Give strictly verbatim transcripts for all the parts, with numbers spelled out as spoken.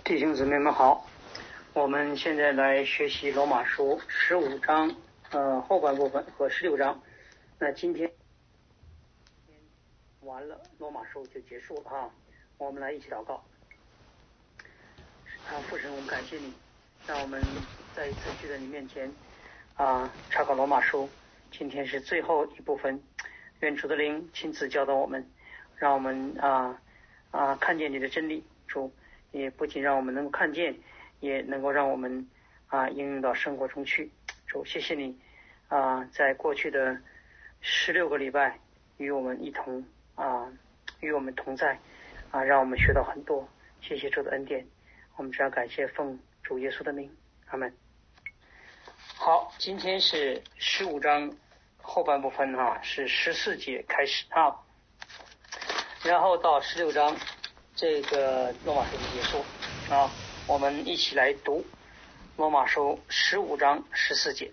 弟兄姊妹们好，我们现在来学习罗马书十五章呃后半部分和十六章。那今天完了，罗马书就结束了哈。我们来一起祷告。啊，父神，我们感谢你，让我们再一次聚在你面前啊，查考罗马书。今天是最后一部分，愿主的灵亲自教导我们，让我们啊啊看见你的真理。主也不仅让我们能够看见，也能够让我们啊应用到生活中去。主，谢谢你啊，在过去的十六个礼拜与我们一同啊与我们同在啊，让我们学到很多。谢谢主的恩典，我们只要感谢奉主耶稣的名，阿们。好，今天是十五章后半部分啊，是十四节开始啊，然后到十六章这个罗马书的结束啊，我们一起来读罗马书十五章十四节。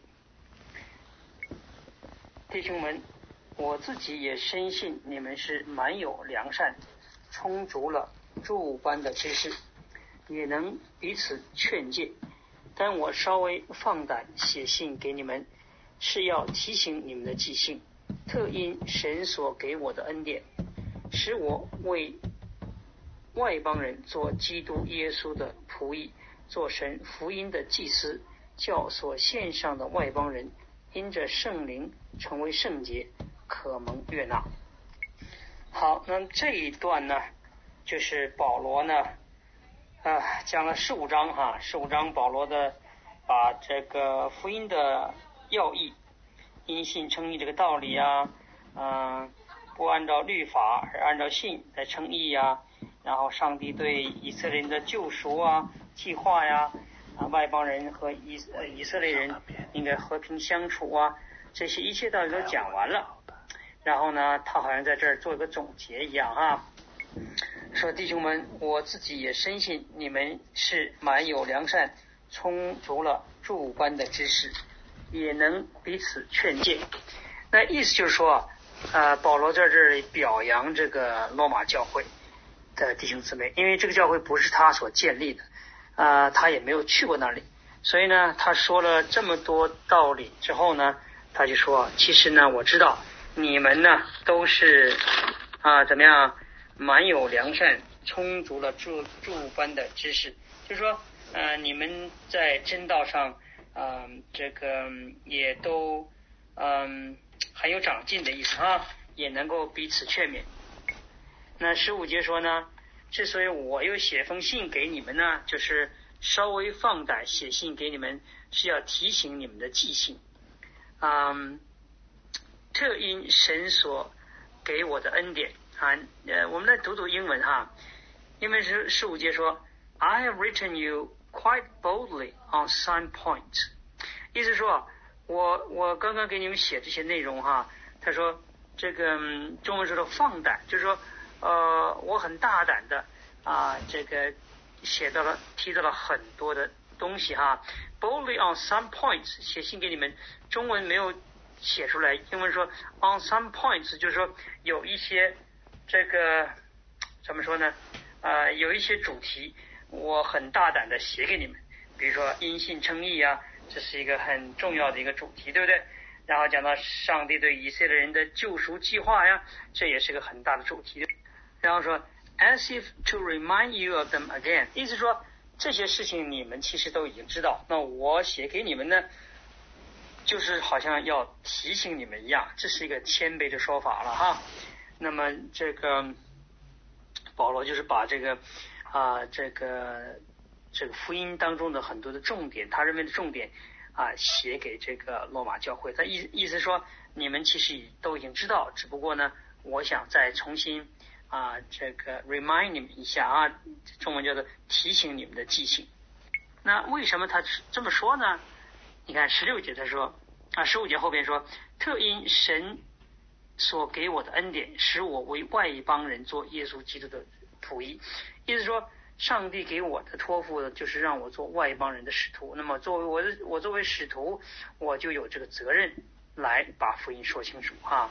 弟兄们，我自己也深信你们是满有良善，充足了诸般的知识，也能彼此劝诫。但我稍微放胆写信给你们，是要提醒你们的记性，特因神所给我的恩典，使我为外邦人做基督耶稣的仆役，做神福音的祭司，叫所献上的外邦人因着圣灵成为圣洁，可蒙悦纳。好，那这一段呢，就是保罗呢啊，讲了十五章哈，十五章保罗的把这个福音的要义，因信称义这个道理啊，嗯、呃，不按照律法而按照信来称义啊，然后上帝对以色列人的救赎啊、计划呀，啊，外邦人和以呃以色列人应该和平相处啊，这些一切道理都讲完了。然后呢，他好像在这儿做一个总结一样啊。说弟兄们，我自己也深信你们是满有良善，充足了诸般的知识，也能彼此劝诫。那意思就是说，呃，保罗在这里表扬这个罗马教会的弟兄姊妹，因为这个教会不是他所建立的，啊、呃，他也没有去过那里，所以呢，他说了这么多道理之后呢，他就说，其实呢，我知道你们呢都是啊、呃、怎么样？满有良善，充足了诸诸般的知识，就是说，呃，你们在真道上，啊、呃，这个也都，嗯、呃，很有长进的意思啊，也能够彼此劝勉。那十五节说呢，之所以我又写封信给你们呢，就是稍微放胆写信给你们，是要提醒你们的记性，嗯，特因神所给我的恩典。啊，呃，我们来读读英文哈。因为是十五节说 ，I have written you quite boldly on some points， 意思说，我我刚刚给你们写这些内容哈。他说这个、嗯、中文说的放胆，就是说，呃，我很大胆的啊，这个写到了提到了很多的东西哈。boldly on some points， 写信给你们，中文没有写出来，英文说 on some points， 就是说有一些。这个怎么说呢？呃，有一些主题我很大胆的写给你们，比如说因信称义啊，这是一个很重要的一个主题，对不对？然后讲到上帝对以色列人的救赎计划呀，这也是个很大的主题。然后说 as if to remind you of them again， 意思说这些事情你们其实都已经知道，那我写给你们呢，就是好像要提醒你们一样，这是一个谦卑的说法了哈。那么这个保罗就是把这个啊、呃、这个这个福音当中的很多的重点，他认为的重点啊、呃、写给这个罗马教会。他意意思说你们其实都已经知道，只不过呢我想再重新啊、呃、这个 remind 你们一下啊，中文叫做提醒你们的记性。那为什么他这么说呢？你看十六节他说啊，十五节后边说，特因神所给我的恩典，使我为外邦人做耶稣基督的仆役。意思说，上帝给我的托付就是让我做外邦人的使徒。那么，作为我的我作为使徒，我就有这个责任来把福音说清楚啊。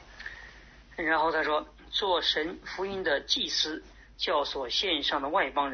然后他说，做神福音的祭司，叫所献上的外邦人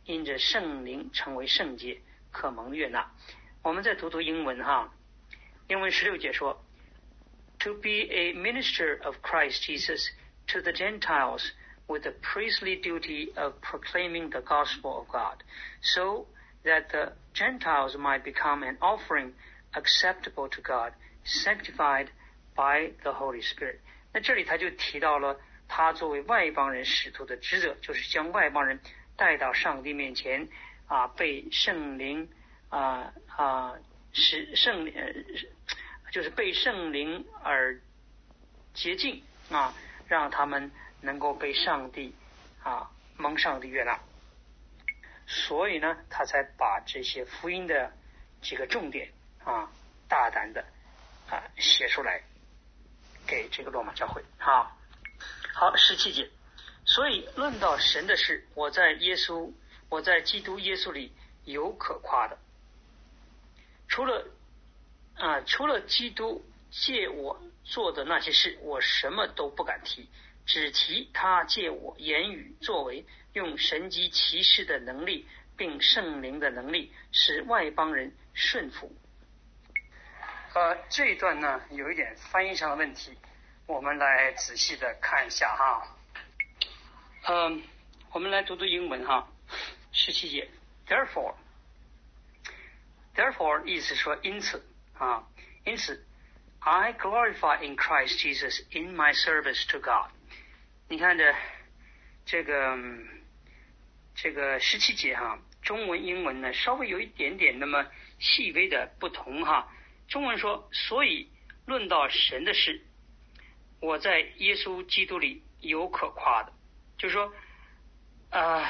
因着圣灵成为圣洁，可蒙悦纳。我们再读读英文哈，英文十六节说 To be a minister of Christ Jesus to the Gentiles with the priestly duty of proclaiming the gospel of God, so that the Gentiles might become an offering acceptable to God, sanctified by the Holy Spirit. 那这里他就提到了他作为外邦人使徒的职责，就是将外邦人带到上帝面前啊，被圣灵啊啊使圣呃就是被圣灵而洁净啊，让他们能够被上帝啊蒙上帝悦纳。所以呢，他才把这些福音的几个重点啊，大胆的啊写出来，给这个罗马教会。好，好，十七节。所以论到神的事，我在耶稣，我在基督耶稣里有可夸的。除了啊，除了基督借我做的那些事，我什么都不敢提，只提他借我言语作为，用神迹奇事的能力，并圣灵的能力，使外邦人顺服。呃，这一段呢有一点翻译上的问题，我们来仔细的看一下哈。嗯，我们来读读英文哈，十七节 ，Therefore， Therefore 意思说因此啊，因此 I glorify in Christ Jesus in my service to God。你看着这个这个十七节哈，中文英文呢稍微有一点点那么细微的不同哈。中文说，所以论到神的事，我在耶稣基督里有可夸的，就是说，啊、呃，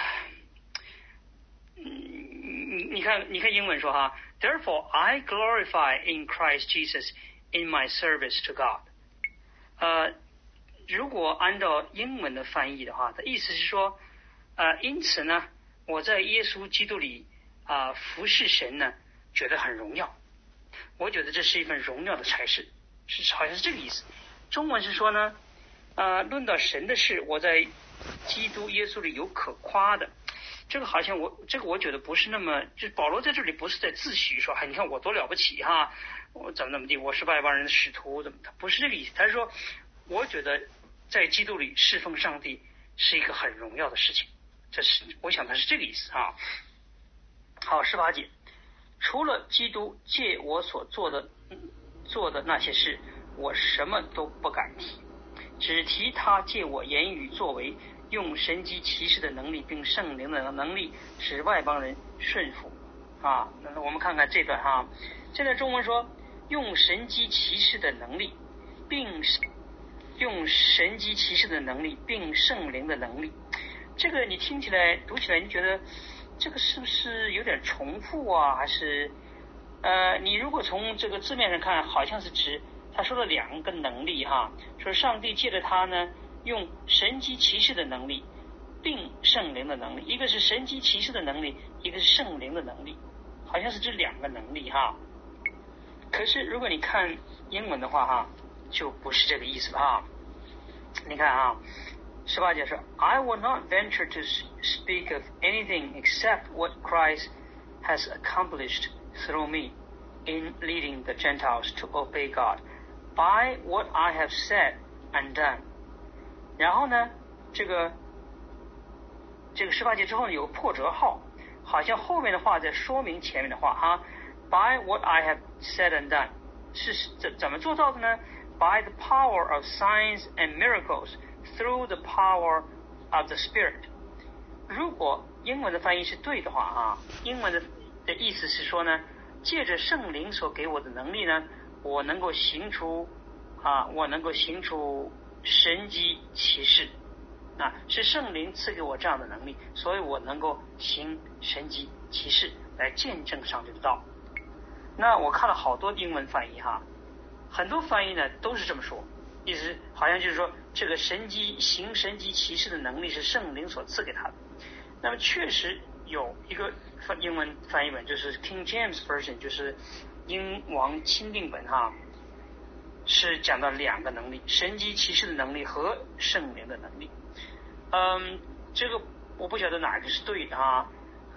你你看你看英文说哈 ，Therefore I glorify in Christ Jesus in my service to God。呃，如果按照英文的翻译的话，它意思是说，呃，因此呢，我在耶稣基督里啊、呃、服侍神呢，觉得很荣耀。我觉得这是一份荣耀的差事，是好像是这个意思。中文是说呢，呃，论到神的事，我在基督耶稣里有可夸的。这个好像我这个我觉得不是那么，就是保罗在这里不是在自诩说，哎，你看我多了不起哈，我怎么怎么地，我是外邦人的使徒，怎么的，不是这个意思。他是说，我觉得在基督里侍奉上帝是一个很荣耀的事情，这是我想他是这个意思啊。好，十八节。除了基督借我所做的做的那些事，我什么都不敢提，只提他借我言语作为，用神迹奇事的能力，并圣灵的能力，使外邦人顺服。啊，那我们看看这段哈，这段中文说，用神迹奇事的能力，并用神迹奇事的能力，并圣灵的能力。这个你听起来读起来，你觉得这个是不是有点重复啊？还是呃，你如果从这个字面上看，好像是指他说了两个能力哈，说上帝借着他呢，用神迹奇事的能力，并圣灵的能力，一个是神迹奇事的能力，一个是圣灵的能力，好像是这两个能力哈。可是如果你看英文的话哈，就不是这个意思了哈。你看啊。十八节说 I will not venture to speak of anything except what Christ has accomplished through me in leading the Gentiles to obey God by what I have said and done。 然后呢这个这个十八节之后呢有破折号，好像后面的话在说明前面的话哈。By what I have said and done 是怎怎么做到的呢？ By the power of signs and miracles through the power of the Spirit。 如果英文的翻译是对的话啊，英文的的意思是说呢，借着圣灵所给我的能力呢，我能够行出啊，我能够行出神迹奇事啊，是圣灵赐给我这样的能力，所以我能够行神迹奇事来见证上帝的道。那我看了好多英文翻译哈，很多翻译呢都是这么说，意思好像就是说这个神迹行神迹奇事的能力是圣灵所赐给他的。那么确实有一个英文翻译本，就是 King James Version， 就是英王钦定本哈，是讲到两个能力，神迹奇事的能力和圣灵的能力。嗯，这个我不晓得哪个是对的啊。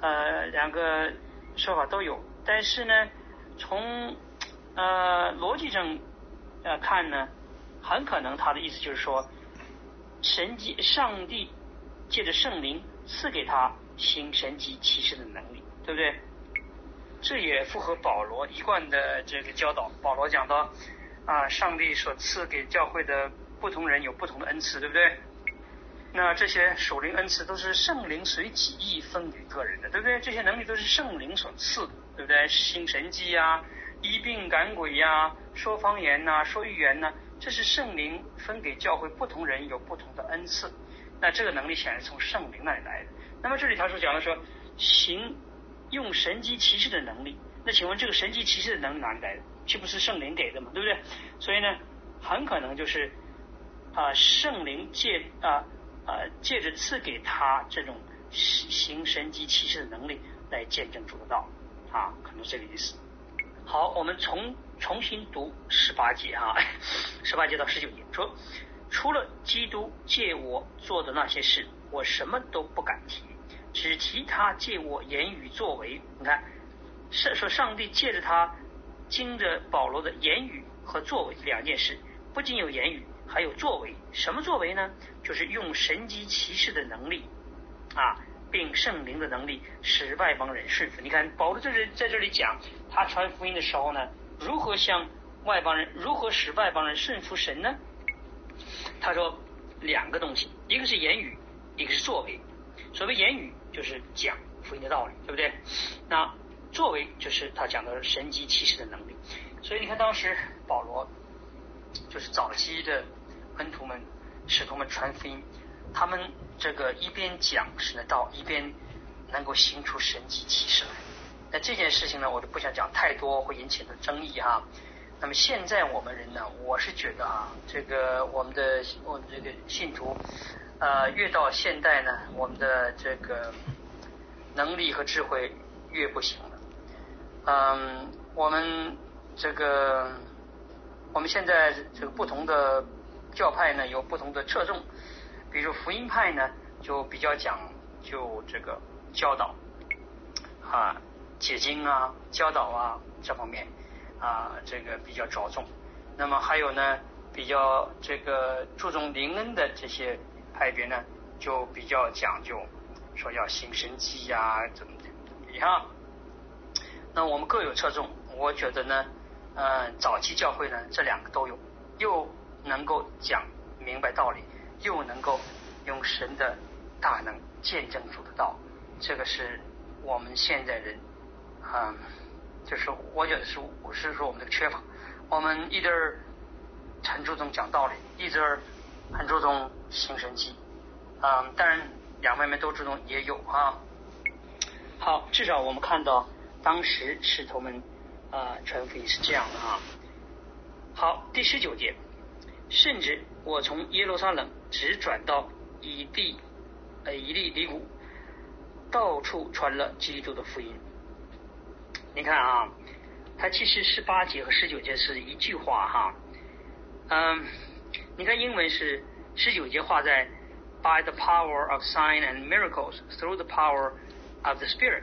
呃两个说法都有，但是呢，从呃逻辑上呃看呢，很可能他的意思就是说，神迹上帝借着圣灵赐给他行神迹奇事的能力，对不对？这也符合保罗一贯的这个教导。保罗讲到啊，上帝所赐给教会的不同人有不同的恩赐，对不对？那这些属灵恩赐都是圣灵随己意分给个人的，对不对？这些能力都是圣灵所赐的，对不对？行神迹啊，医病赶鬼呀、啊，说方言呐、啊，说预言呐、啊，这是圣灵分给教会不同人有不同的恩赐。那这个能力显然从圣灵那里来的。那么这里他所讲的说行用神迹奇事的能力，那请问这个神迹奇事的能力哪里来的？岂不是圣灵给的嘛，对不对？所以呢，很可能就是啊、呃，圣灵借啊呃借着赐给他这种行神迹奇事的能力来见证主的道啊，可能是这个意思。好，我们重重新读十八节啊，十八节到十九节说，除了基督借我做的那些事，我什么都不敢提，只提他借我言语作为。你看，是说上帝借着他经着保罗的言语和作为两件事，不仅有言语，还有作为。什么作为呢？就是用神迹奇事的能力啊，并圣灵的能力使外邦人顺服。你看保罗这是在这里讲他传福音的时候呢，如何向外邦人，如何使外邦人顺服神呢？他说两个东西，一个是言语，一个是作为。所谓言语就是讲福音的道理，对不对？那作为就是他讲的神迹奇事的能力。所以你看当时保罗就是早期的门徒们使徒们传福音，他们这个一边讲神的道，一边能够行出神迹奇事来。那这件事情呢，我都不想讲太多，会引起的争议哈。那么现在我们人呢，我是觉得啊，这个我们的我们这个信徒呃越到现代呢，我们的这个能力和智慧越不行了。嗯，我们这个我们现在这个不同的教派呢有不同的侧重，比如福音派呢就比较讲究这个教导啊、解经啊、教导啊这方面啊，这个比较着重。那么还有呢，比较这个注重灵恩的这些派别呢，就比较讲究说要行神迹呀、啊，怎么怎么样。那我们各有侧重，我觉得呢，呃，早期教会呢这两个都有，又能够讲明白道理，又能够用神的大能见证主的道，这个是我们现在人啊、嗯，就是我觉得是我是说我们的缺乏。我们一直很注重讲道理，一直很注重行神迹，啊、嗯，当然两方面都注重也有啊。好，至少我们看到当时使徒们啊传福音是这样的啊。好，第十九节，甚至我从耶路撒冷直转到以地呃以利里谷，到处传了基督的福音。你看啊，它其实十八节和十九节是一句话哈。嗯，你看英文是十九节画在 by the power of sign and miracles through the power of the Spirit.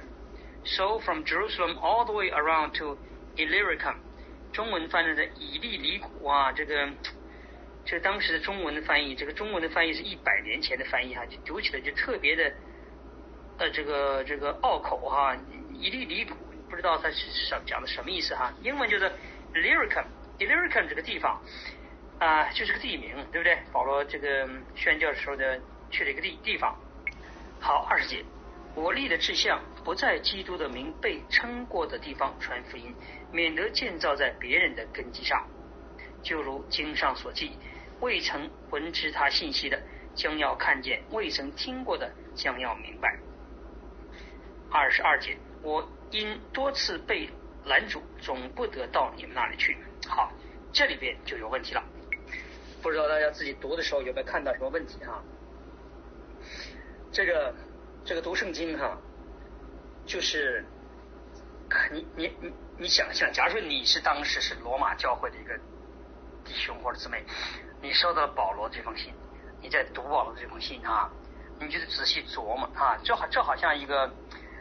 So from Jerusalem all the way around to Illyricum. 中文翻译的以利里谷啊，这个这个当时的中文的翻译，这个中文的翻译是一百年前的翻译哈，就读起来就特别的呃这个这个拗口哈，以利里谷。不知道它是讲的什么意思哈？英文就是 Illyricum，Illyricum 这个地方啊、呃，就是个地名，对不对？保罗这个宣教的时候的去了一个地地方。好，二十节，我立的志向不在基督的名被称过的地方传福音，免得建造在别人的根基上。就如经上所记，未曾闻知他信息的，将要看见；未曾听过的，将要明白。二十二节，我因多次被拦阻，总不得到你们那里去。好，这里边就有问题了，不知道大家自己读的时候有没有看到什么问题哈？这个这个读圣经哈，就是你你你你想象，假如说你是当时是罗马教会的一个弟兄或者姊妹，你收到了保罗这封信，你在读保罗这封信啊，你就仔细琢磨啊，这好这好像一个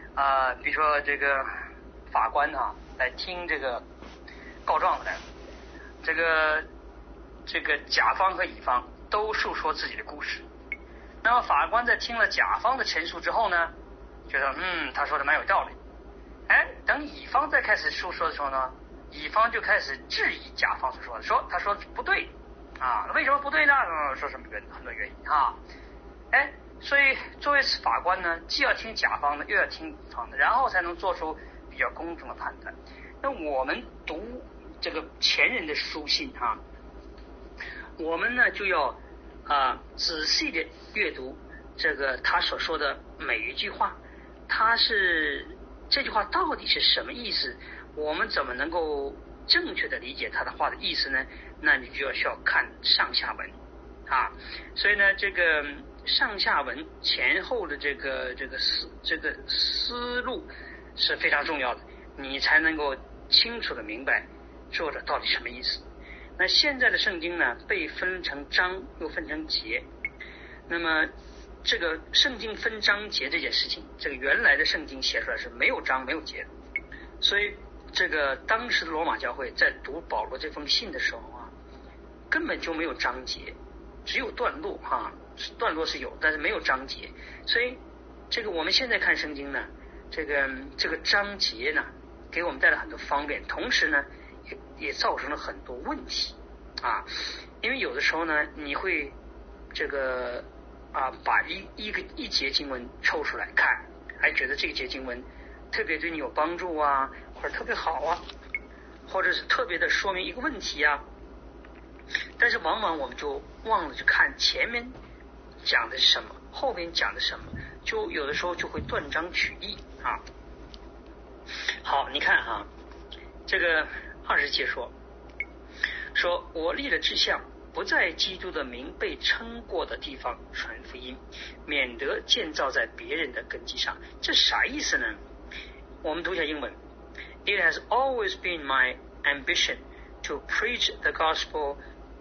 啊、呃，比如说这个法官啊来听这个告状的，这个这个甲方和乙方都述说自己的故事。那么法官在听了甲方的陈述之后呢，觉得嗯他说的蛮有道理。哎，等乙方再开始述说的时候呢，乙方就开始质疑甲方所说的，说他说不对啊，为什么不对呢？嗯，说什么原很多原因啊。哎，所以作为法官呢，既要听甲方的，又要听乙方的，然后才能做出比较公正的判断。那我们读这个前人的书信啊，我们呢就要啊、呃、仔细的阅读这个他所说的每一句话，他是这句话到底是什么意思？我们怎么能够正确的理解他的话的意思呢？那你就要需要看上下文啊。所以呢，这个上下文前后的这个这个思这个思路是非常重要的，你才能够清楚的明白作者到底什么意思。那现在的圣经呢，被分成章又分成节。那么这个圣经分章节这件事情，这个原来的圣经写出来是没有章没有节的。所以这个当时的罗马教会在读保罗这封信的时候啊，根本就没有章节，只有段落哈、啊，段落是有，但是没有章节。所以这个我们现在看圣经呢，这个这个章节呢，给我们带来很多方便，同时呢，也也造成了很多问题啊。因为有的时候呢，你会这个啊把一一个一节经文抽出来看，还觉得这个节经文特别对你有帮助啊，或者特别好啊，或者是特别的说明一个问题啊。但是往往我们就忘了去看前面讲的是什么，后面讲的什么，就有的时候就会断章取义啊。好，你看啊，这个二十节说说我立了志向，不在基督的名被称过的地方传福音，免得建造在别人的根基上。这啥意思呢？我们读一下英文。 It has always been my ambition to preach the gospel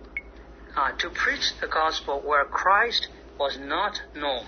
uh, to preach the gospel where Christ was not known,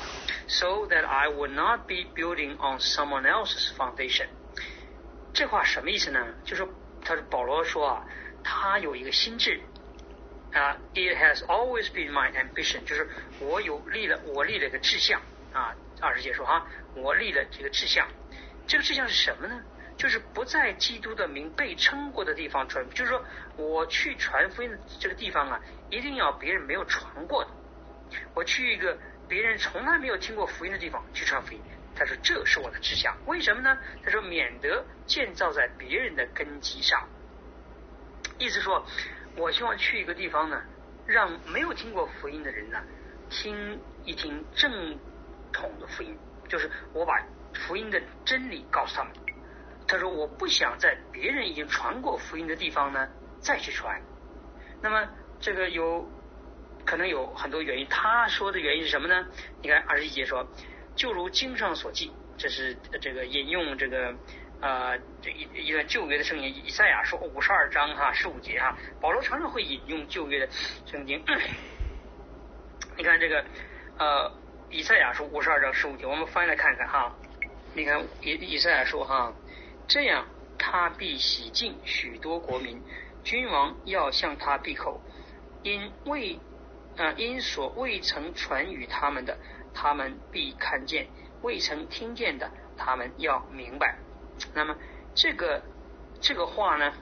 so that I would not be building on someone else's foundation. 这话什么意思呢？就是他是保罗说啊，他有一个心志啊、uh, It has always been my ambition， 就是我有立了我立了一个志向啊。二十节说哈，我立了这个志向。这个志向是什么呢？就是不在基督的名被称过的地方传，就是说我去传福音的这个地方啊，一定要别人没有传过的。我去一个别人从来没有听过福音的地方去传福音。他说这是我的志向，为什么呢？他说免得建造在别人的根基上。意思说，我希望去一个地方呢，让没有听过福音的人呢，听一听正统的福音，就是我把福音的真理告诉他们。他说我不想在别人已经传过福音的地方呢再去传。那么这个有可能有很多原因，他说的原因是什么呢？你看二十一节说，就如经上所记，这是这个引用这个呃这一一段旧约的圣经，以赛亚书五十二章哈十五节哈，保罗常常会引用旧约的圣经。嗯、你看这个呃以赛亚书五十二章十五节，我们翻来看看哈。你看以以赛亚书哈，这样他必洗净许多国民，君王要向他闭口，因未呃因所未曾传与他们的，他们必看见；未曾听见的，他们要明白。那么这个这个话呢，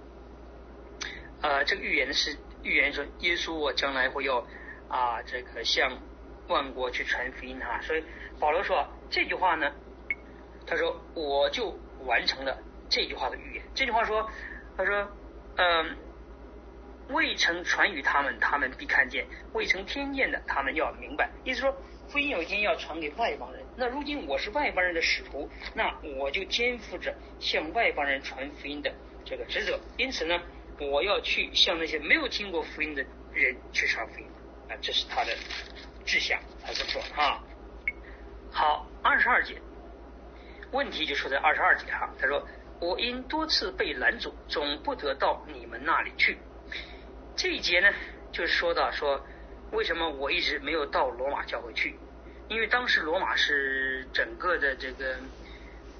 呃，这个预言是预言说耶稣我将来会要啊这个向万国去传福音哈。所以保罗说这句话呢，他说我就完成了这句话的预言。这句话说，他说嗯、呃，未曾传与他们，他们必看见；未曾听见的，他们要明白。意思说福音有一天要传给外邦人，那如今我是外邦人的使徒，那我就肩负着向外邦人传福音的这个职责。因此呢，我要去向那些没有听过福音的人去传福音啊，这是他的志向，他这么说啊。好，二十二节问题就出在二十二节哈，他说我因多次被拦阻，总不得到你们那里去。这一节呢，就是说到说为什么我一直没有到罗马教会去，因为当时罗马是整个的这个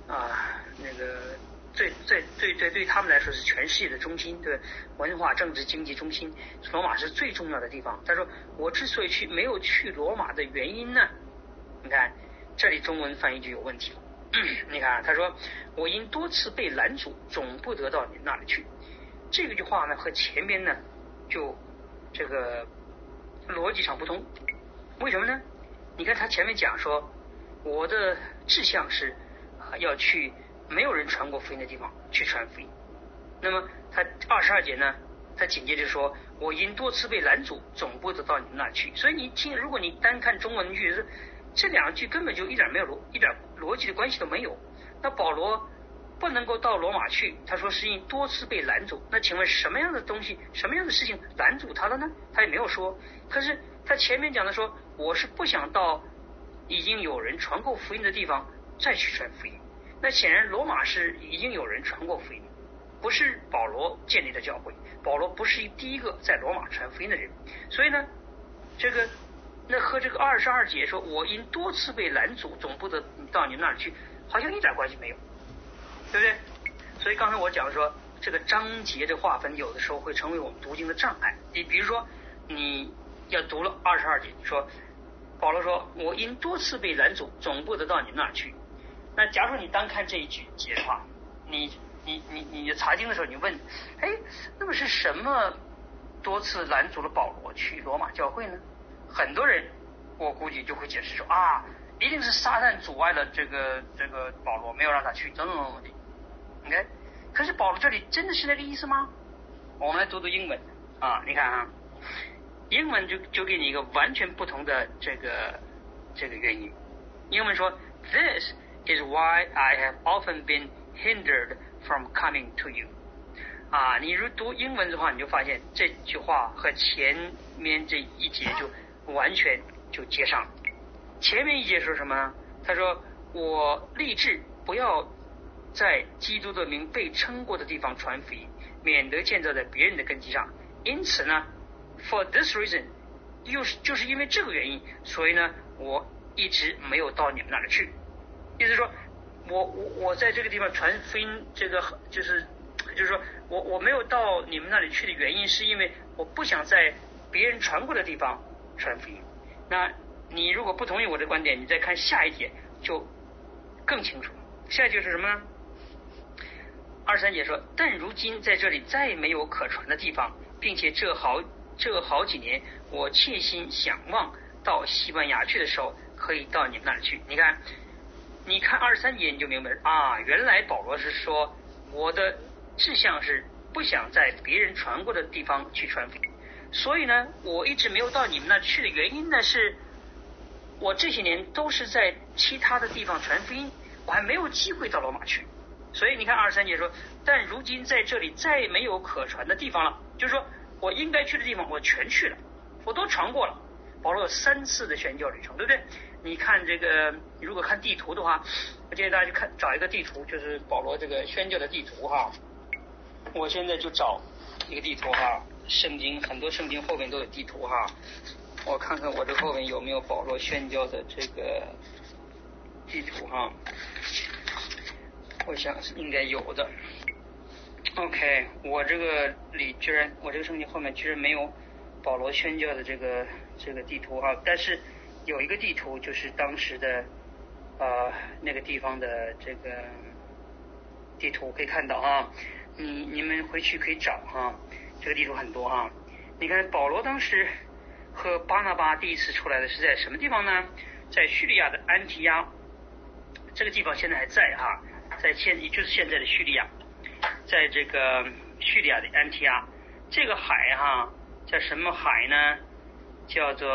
啊那个最最对对对他们来说是全世界的中心，对文化、政治、经济中心，罗马是最重要的地方。他说我之所以去没有去罗马的原因呢，你看这里中文翻译就有问题了。你看他说我因多次被拦阻，总不得到你那里去。这个句话呢和前面呢就这个逻辑上不同。为什么呢？你看他前面讲说我的志向是、呃、要去没有人传过福音的地方去传福音。那么他二十二节呢，他紧接着说我因多次被拦阻，总不得到你们那里去。所以你听，如果你单看中文句，这两句根本就一点没有逻一点逻辑的关系都没有。那保罗不能够到罗马去，他说是因多次被拦阻。那请问什么样的东西，什么样的事情拦阻他了呢？他也没有说。可是他前面讲的说我是不想到已经有人传过福音的地方再去传福音。那显然罗马是已经有人传过福音，不是保罗建立的教会，保罗不是第一个在罗马传福音的人。所以呢这个那和这个二十二节说我因多次被拦阻，总不得到你们那儿去，好像一点关系没有，对不对？所以刚才我讲说这个章节的划分有的时候会成为我们读经的障碍。你比如说你要读了二十二节，说保罗说我因多次被拦阻，总不得到你们那儿去。那假如你单看这一句节的话，你你你你查经的时候你问，哎，那么是什么多次拦阻了保罗去罗马教会呢？很多人我估计就会解释说啊，一定是撒旦阻碍了这个这个保罗，没有让他去等等等等的。OK， 可是保罗这里真的是那个意思吗？我们来读读英文啊，你看啊，英文就就给你一个完全不同的这个这个原因。英文说 This is why I have often been hindered from coming to you。 啊，你如读英文的话，你就发现这句话和前面这一节就完全就接上了。前面一节说什么呢？他说我立志不要在基督的名被称过的地方传福音，免得建造在别人的根基上。因此呢 for this reason， 又是就是因为这个原因，所以呢我一直没有到你们那里去。意思说我我我在这个地方传福音，这个就是就是说我我没有到你们那里去的原因，是因为我不想在别人传过的地方传福音。那你如果不同意我的观点，你再看下一节就更清楚。下一节是什么呢？二三节说，但如今在这里再没有可传的地方，并且这好这好几年我切心想望到西班牙去的时候，可以到你们那里去。你看你看二三节你就明白啊，原来保罗是说我的志向是不想在别人传过的地方去传福音，所以呢我一直没有到你们那去的原因呢，是我这些年都是在其他的地方传福音，我还没有机会到罗马去。所以你看二三节说，但如今在这里再没有可传的地方了，就是说我应该去的地方我全去了，我都传过了。保罗有三次的宣教旅程，对不对？你看这个，如果看地图的话，我建议大家去看找一个地图，就是保罗这个宣教的地图哈。我现在就找一个地图哈，圣经很多圣经后面都有地图哈，我看看我这后面有没有保罗宣教的这个地图哈，我想是应该有的。OK， 我这个里居然，我这个圣经后面居然没有保罗宣教的这个这个地图哈，但是有一个地图就是当时的呃那个地方的这个地图可以看到哈，你你们回去可以找哈，这个地图很多哈。你看保罗当时和巴拿巴第一次出来的是在什么地方呢？在叙利亚的安提亚，这个地方现在还在哈，在现也就是现在的叙利亚，在这个叙利亚的安提亚，这个海哈叫什么海呢？叫做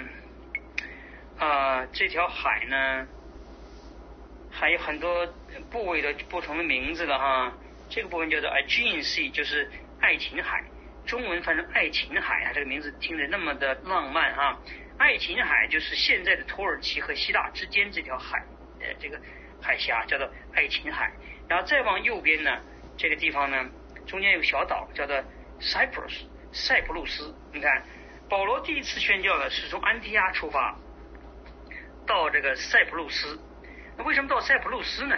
呃这条海呢还有很多部位的不同的名字的哈。这个部分叫做 Aegean Sea， 就是爱琴海，中文翻成爱琴海啊，这个名字听着那么的浪漫哈。爱琴海就是现在的土耳其和希腊之间这条海，呃，这个海峡叫做爱琴海。然后再往右边呢，这个地方呢，中间有个小岛叫做 Cyprus， 塞浦路斯。你看，保罗第一次宣教呢是从安提阿出发，到这个塞浦路斯。那为什么到塞浦路斯呢？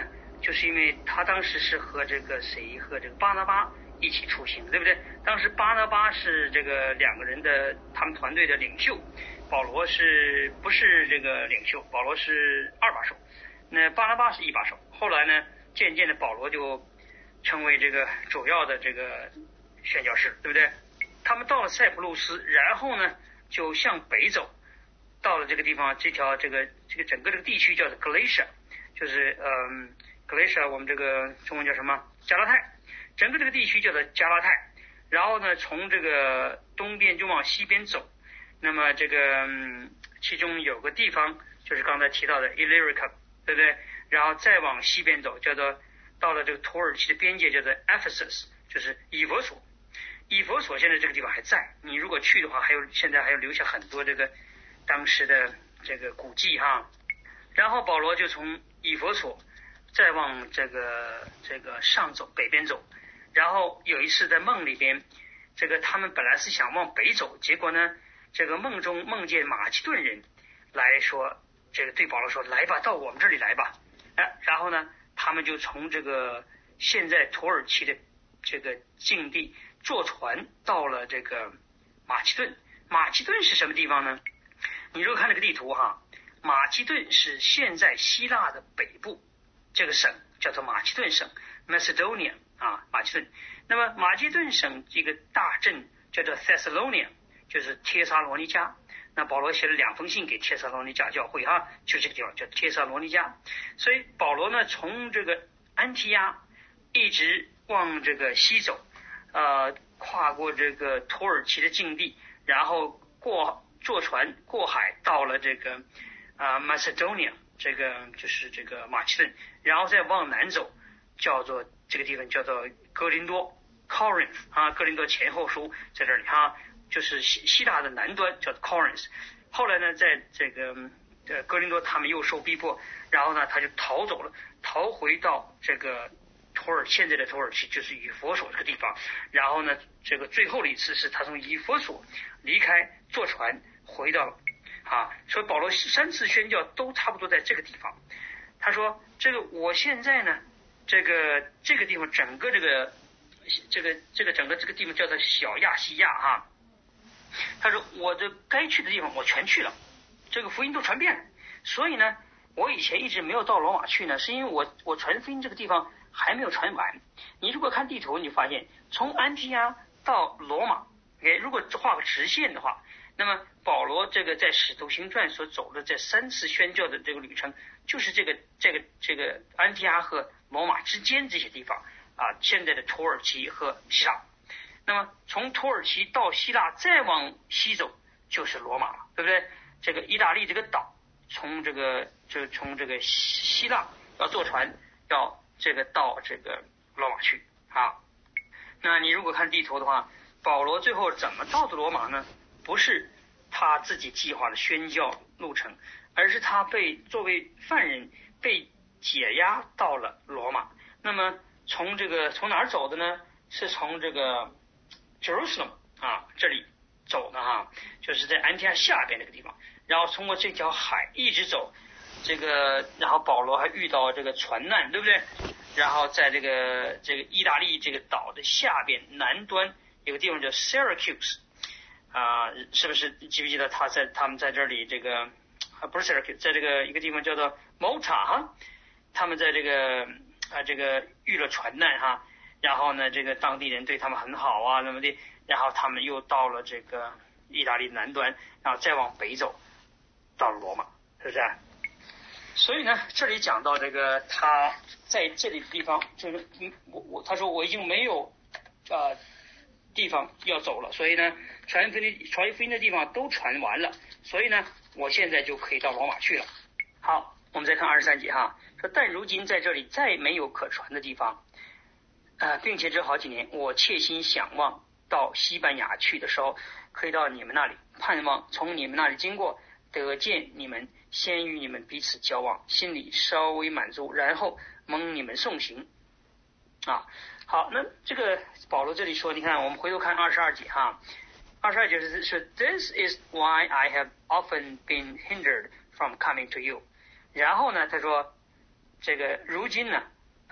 就是因为他当时是和这个谁和这个巴拿巴一起出行，对不对？当时巴拿巴是这个两个人的他们团队的领袖，保罗是不是这个领袖？保罗是二把手，那巴拿巴是一把手。后来呢，渐渐的保罗就成为这个主要的这个宣教士，对不对？他们到了塞浦路斯，然后呢就向北走，到了这个地方，这条这个这个整个这个地区叫做 Galatia， 就是嗯 Galatia 我们这个中文叫什么？加拉太，整个这个地区叫做加拉太。然后呢，从这个东边就往西边走，那么这个、嗯、其中有个地方就是刚才提到的 Illyricum， 对不对？然后再往西边走，叫做到了这个土耳其的边界，叫做 Ephesus， 就是以弗所。以弗所现在这个地方还在，你如果去的话，还有现在还有留下很多这个当时的这个古迹哈。然后保罗就从以弗所再往这个这个上走，北边走。然后有一次在梦里边，这个他们本来是想往北走，结果呢，这个梦中梦见马其顿人来说，这个对保罗说：“来吧，到我们这里来吧。”哎，然后呢，他们就从这个现在土耳其的这个境地坐船到了这个马其顿。马其顿是什么地方呢？你如果看这个地图哈，马其顿是现在希腊的北部，这个省叫做马其顿省 Macedonia 啊，马其顿。那么马其顿省这个大镇叫做 Thessalonia， 就是帖撒罗尼迦。那保罗写了两封信给帖撒罗尼迦教会哈，就这个地方叫帖撒罗尼迦。所以保罗呢，从这个安提亚一直往这个西走，呃，跨过这个土耳其的境地，然后过坐船过海到了这个啊、呃、Macedonia， 这个就是这个马其顿，然后再往南走，叫做这个地方叫做哥林多 Corinth 啊，哥林多前后书在这里哈，就是希希腊的南端叫做 Corinth。后来呢，在这个呃哥林多他们又受逼迫，然后呢他就逃走了，逃回到这个土耳现在的土耳其，就是以弗所这个地方。然后呢，这个最后的一次是他从以弗所离开，坐船回到了啊。所以保罗三次宣教都差不多在这个地方。他说：“这个我现在呢，这个这个地方整个这个这个这个整个这个地方叫做小亚细亚哈。”他说：“我这该去的地方我全去了，这个福音都传遍了。所以呢，我以前一直没有到罗马去呢，是因为我我传福音这个地方还没有传完。你如果看地图，你发现从安提阿到罗马，哎，如果画个直线的话，那么保罗这个在使徒行传所走的这三次宣教的这个旅程，就是这个这个这个安提阿和罗马之间这些地方啊，现在的土耳其和希腊。那么从土耳其到希腊再往西走就是罗马了，对不对？这个意大利这个岛，从这个就从这个希腊要坐船要这个到这个罗马去啊。那你如果看地图的话，保罗最后怎么到的罗马呢？不是他自己计划的宣教路程，而是他被作为犯人被解押到了罗马。那么从这个从哪儿走的呢？是从这个 Jerusalem 啊这里走的哈，就是在安提阿下边这个地方，然后通过这条海一直走，这个然后保罗还遇到这个船难，对不对？然后在这个这个意大利这个岛的下边南端有个地方叫 Syracuse 啊、呃，是不是记不记得他在他们在这里这个啊不是 Syracuse， 在这个一个地方叫做 Malta 哈，他们在这个啊这个遇了船难哈。然后呢，这个当地人对他们很好啊，那么的，然后他们又到了这个意大利南端，然后再往北走，到了罗马，是不是？所以呢，这里讲到这个他在这里的地方，就是我我他说我已经没有呃地方要走了，所以呢，传福音传福音的地方都传完了，所以呢，我现在就可以到罗马去了。好，我们再看二十三节哈，说但如今在这里再没有可传的地方。呃，并且这好几年，我切心想望到西班牙去的时候，可以到你们那里，盼望从你们那里经过，得见你们，先与你们彼此交往，心里稍微满足，然后蒙你们送行。啊，好，那这个保罗这里说，你看，我们回头看二十二节哈，二十二节是说 ，This is why I have often been hindered from coming to you。然后呢，他说，这个如今呢。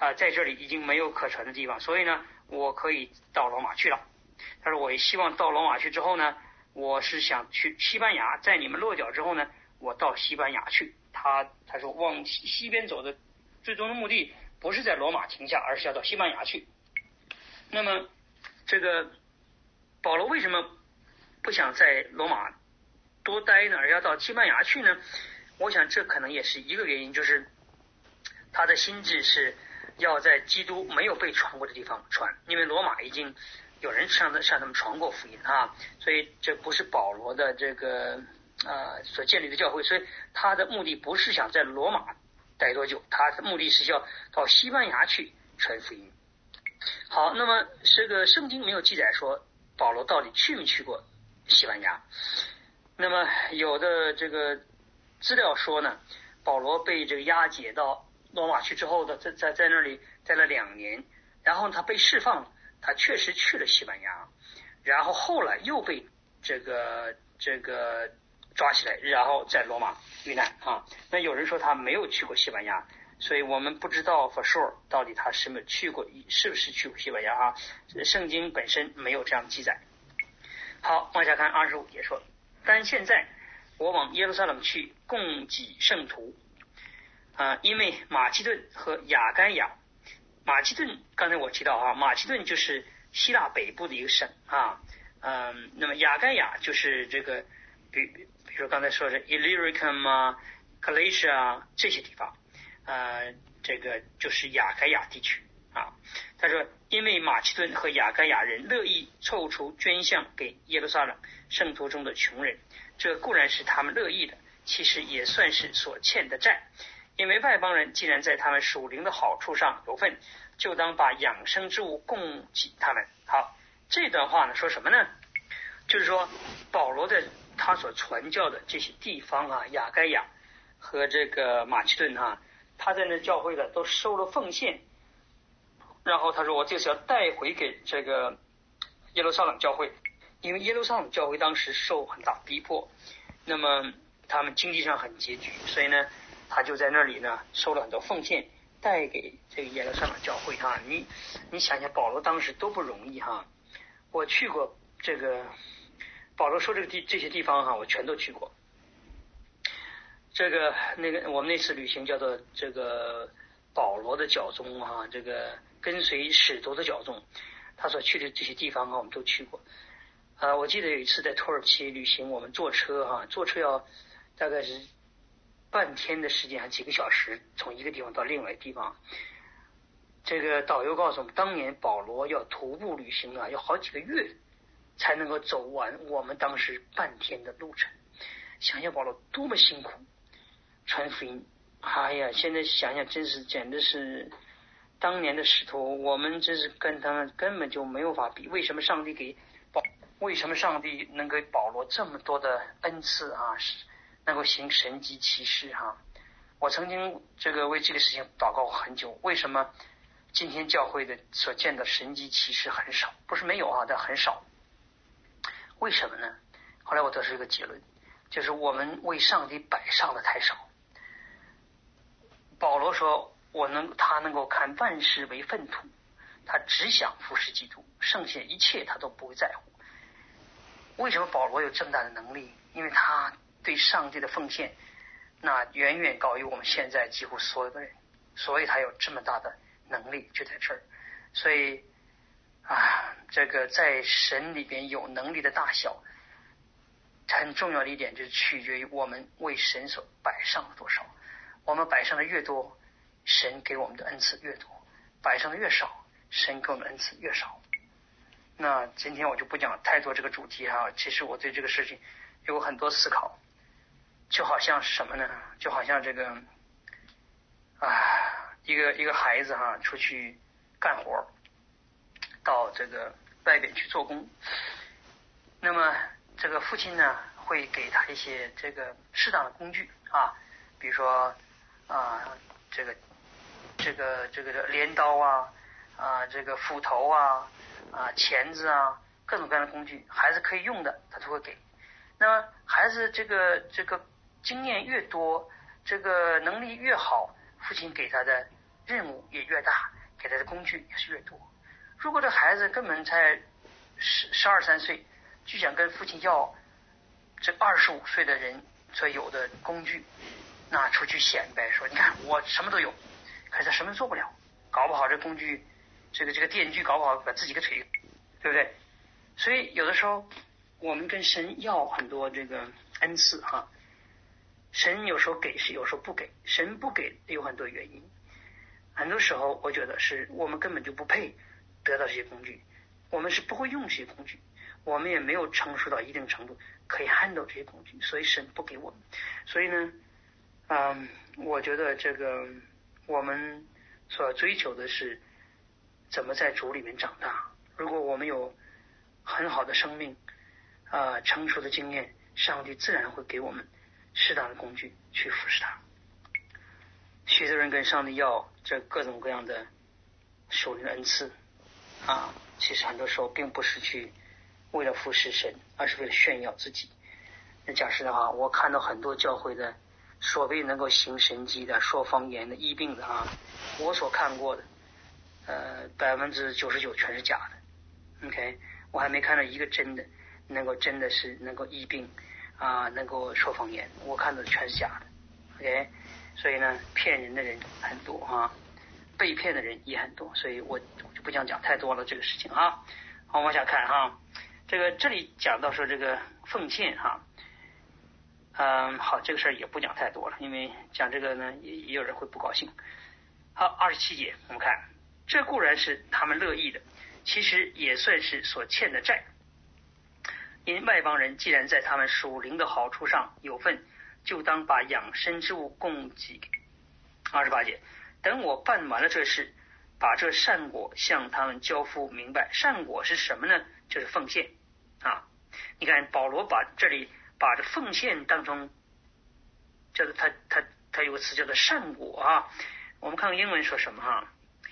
啊，在这里已经没有可传的地方，所以呢，我可以到罗马去了。他说我也希望到罗马去之后呢，我是想去西班牙，在你们落脚之后呢，我到西班牙去。他他说往西西边走的最终的目的不是在罗马停下，而是要到西班牙去。那么这个保罗为什么不想在罗马多待呢，而要到西班牙去呢？我想这可能也是一个原因，就是他的心智是要在基督没有被传过的地方传，因为罗马已经有人向向他们传过福音啊，所以这不是保罗的这个呃所建立的教会，所以他的目的不是想在罗马待多久，他的目的是要到西班牙去传福音。好，那么这个圣经没有记载说保罗到底去没去过西班牙。那么有的这个资料说呢，保罗被这个押解到罗马去之后的，在在在那里待了两年，然后他被释放，他确实去了西班牙，然后后来又被这个这个抓起来，然后在罗马遇难啊。那有人说他没有去过西班牙，所以我们不知道 for sure 到底他是没有去过，是不是去过西班牙啊？圣经本身没有这样记载。好，往下看二十五节说，但现在我往耶路撒冷去供给圣徒啊，因为马其顿和亚该亚，马其顿刚才我提到啊，马其顿就是希腊北部的一个省啊，嗯，那么亚该亚就是这个比比如说刚才说的 Illyricum 啊 Galatia 啊这些地方，呃，这个就是亚该亚地区啊。他说因为马其顿和亚该亚人乐意凑出捐项给耶路撒冷圣徒中的穷人，这固然是他们乐意的，其实也算是所欠的债，因为外邦人既然在他们属灵的好处上有份，就当把养生之物供给他们。好，这段话呢说什么呢？就是说保罗的他所传教的这些地方啊，亚该亚和这个马其顿啊，他在那教会的都收了奉献，然后他说我这是要带回给这个耶路撒冷教会，因为耶路撒冷教会当时受很大逼迫，那么他们经济上很拮据，所以呢他就在那里呢收了很多奉献带给这个耶路撒冷教会哈。你你想想保罗当时都不容易哈，我去过这个保罗说这个地这些地方哈，我全都去过。这个那个我们那次旅行叫做这个保罗的教宗哈，这个跟随使徒的教宗，他所去的这些地方哈，我们都去过。啊，我记得有一次在土耳其旅行，我们坐车哈，坐车要大概是半天的时间，还几个小时，从一个地方到另外一个地方。这个导游告诉我们，当年保罗要徒步旅行啊，要好几个月才能够走完我们当时半天的路程。想想保罗多么辛苦传福音，哎呀，现在想想真是简直是当年的使徒，我们真是跟他们根本就没有法比。为什么上帝给保为什么上帝能给保罗这么多的恩赐啊，能够行神迹奇事哈、啊？我曾经这个为这个事情祷告很久，为什么今天教会的所见的神迹奇事很少？不是没有啊，但很少。为什么呢？后来我得出一个结论，就是我们为上帝摆上的太少。保罗说我能他能够看万事为粪土，他只想服侍基督，剩下一切他都不会在乎。为什么保罗有这么大的能力？因为他对上帝的奉献那远远高于我们现在几乎所有的人，所以他有这么大的能力就在这儿。所以啊，这个在神里边有能力的大小，很重要的一点就是取决于我们为神所摆上的多少。我们摆上的越多，神给我们的恩赐越多；摆上的越少，神给我们的恩赐越少。那今天我就不讲太多这个主题哈，其实我对这个事情有很多思考。就好像是什么呢？就好像这个啊，一个一个孩子哈，出去干活，到这个外边去做工。那么这个父亲呢，会给他一些这个适当的工具啊，比如说啊，这个这个这个镰刀啊，啊，这个斧头啊，啊，钳子啊，各种各样的工具，孩子可以用的，他都会给。那么孩子这个这个经验越多，这个能力越好，父亲给他的任务也越大，给他的工具也是越多。如果这孩子根本才十十二三岁，就想跟父亲要这二十五岁的人所有的工具，那出去显摆说，你看我什么都有，可是他什么都做不了，搞不好这工具，这个这个电锯搞不好把自己给腿，对不对？所以有的时候我们跟神要很多这个恩赐哈，神有时候给是有时候不给，神不给有很多原因，很多时候我觉得是我们根本就不配得到这些工具，我们是不会用这些工具，我们也没有成熟到一定程度可以 handle 这些工具，所以神不给我们。所以呢嗯，我觉得这个我们所要追求的是怎么在主里面长大。如果我们有很好的生命呃，成熟的经验，上帝自然会给我们适当的工具去服侍他。许多人跟上帝要这各种各样的属灵的恩赐啊，其实很多时候并不是去为了服侍神，而是为了炫耀自己。那假设的话，我看到很多教会的所谓能够行神迹的、说方言的、医病的啊，我所看过的呃百分之九十九全是假的。OK， 我还没看到一个真的能够真的是能够医病啊，能够说方言，我看到的全是假的。OK， 所以呢，骗人的人很多啊，被骗的人也很多，所以我就不想讲太多了这个事情啊。好，往下看哈，这个这里讲到说这个奉献哈，嗯，好，这个事儿也不讲太多了，因为讲这个呢，也也有人会不高兴。好，二十七节，我们看，这固然是他们乐意的，其实也算是所欠的债。因外邦人既然在他们属灵的好处上有份，就当把养生之物供给。二十八节，等我办完了这事，把这善果向他们交付明白。善果是什么呢？就是奉献啊！你看保罗把这里把这奉献当中，叫做他他他有个词叫做善果啊。我们看英文说什么哈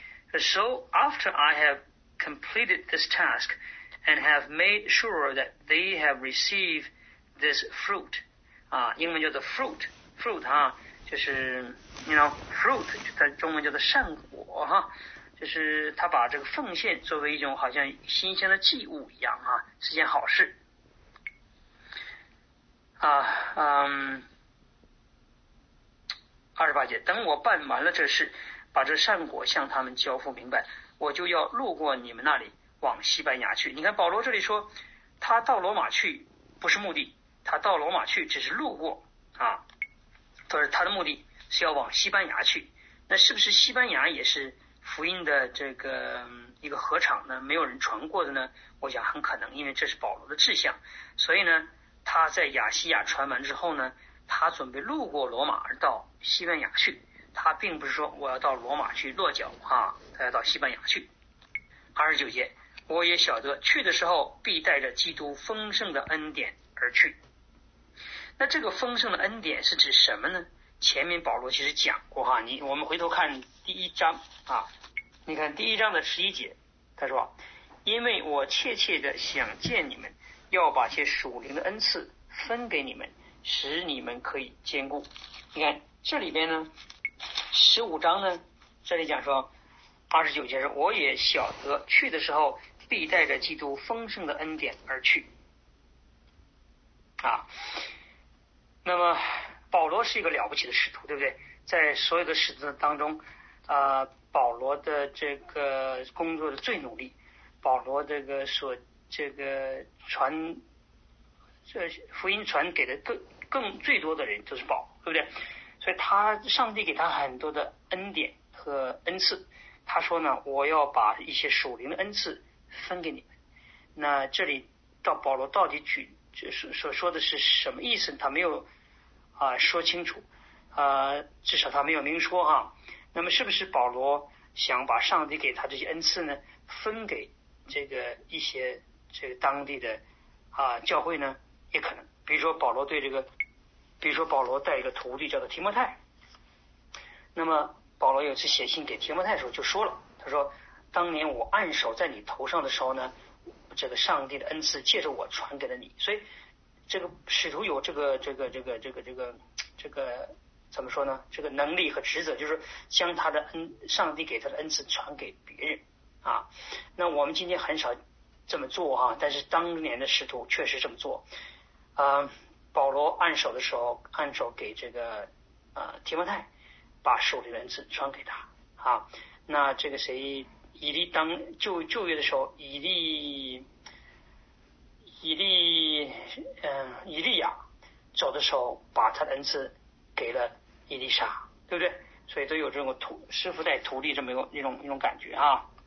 ？So after I have completed this task and have made sure that they have received this fruit 啊，英文叫做 fruit fruit 啊，就是 you know fruit 它中文叫做善果哈，就是他把这个奉献作为一种好像新鲜的祭物一样啊，是件好事啊。嗯，二十八节，等我办完了这事，把这善果向他们交付明白，我就要路过你们那里往西班牙去。你看保罗这里说他到罗马去不是目的，他到罗马去只是路过啊，但是他的目的是要往西班牙去。那是不是西班牙也是福音的这个一个禾场呢？没有人传过的呢？我想很可能，因为这是保罗的志向。所以呢，他在亚细亚传完之后呢，他准备路过罗马而到西班牙去。他并不是说我要到罗马去落脚啊，他要到西班牙去。二十九节，我也晓得去的时候必带着基督丰盛的恩典而去。那这个丰盛的恩典是指什么呢？前面保罗其实讲过哈，你我们回头看第一章啊，你看第一章的十一节，他说因为我切切的想见你们，要把些属灵的恩赐分给你们，使你们可以坚固。你看这里边呢十五章呢，这里讲说二十九节说我也晓得去的时候必带着基督丰盛的恩典而去啊。那么保罗是一个了不起的使徒，对不对？在所有的使徒当中呃，保罗的这个工作的最努力，保罗这个所这个传这福音传给的更更最多的人就是保罗，对不对？所以他上帝给他很多的恩典和恩赐，他说呢我要把一些属灵的恩赐分给你们。那这里到保罗到底举就是所说的是什么意思，他没有啊说清楚啊，至少他没有明说哈。那么是不是保罗想把上帝给他这些恩赐呢分给这个一些这个当地的啊教会呢？也可能，比如说保罗对这个比如说保罗带一个徒弟叫做提摩太，那么保罗有一次写信给提摩太的时候就说了，他说当年我按手在你头上的时候呢，这个上帝的恩赐借着我传给了你。所以这个使徒有这个这个这个这个这个这个怎么说呢？这个能力和职责，就是将他的恩，上帝给他的恩赐传给别人啊。那我们今天很少这么做啊，但是当年的使徒确实这么做。啊，保罗按手的时候，按手给这个呃提摩太，把属灵的恩赐传给他啊。那这个谁，以利当就就业的时候，以利以利嗯、呃、以利亚走的时候，把他的恩赐给了以利沙，对不对？所以都有这种徒师傅带徒弟这么一种一种一种感觉啊。